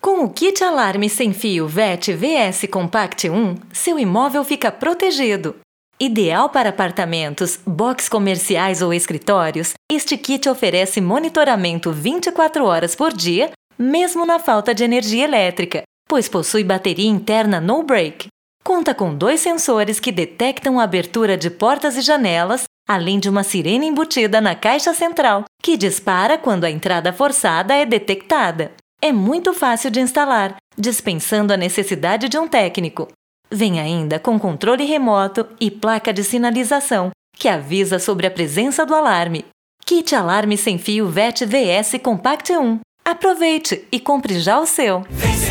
Com o kit alarme sem fio VET VS Compact 1, seu imóvel fica protegido. Ideal para apartamentos, box comerciais ou escritórios, este kit oferece monitoramento 24 horas por dia, mesmo na falta de energia elétrica, pois possui bateria interna no break. Conta com 2 sensores que detectam a abertura de portas e janelas, além de uma sirene embutida na caixa central, que dispara quando a entrada forçada é detectada. É muito fácil de instalar, dispensando a necessidade de um técnico. Vem ainda com controle remoto e placa de sinalização, que avisa sobre a presença do alarme. Kit alarme sem fio VET VS Compact 1. Aproveite e compre já o seu!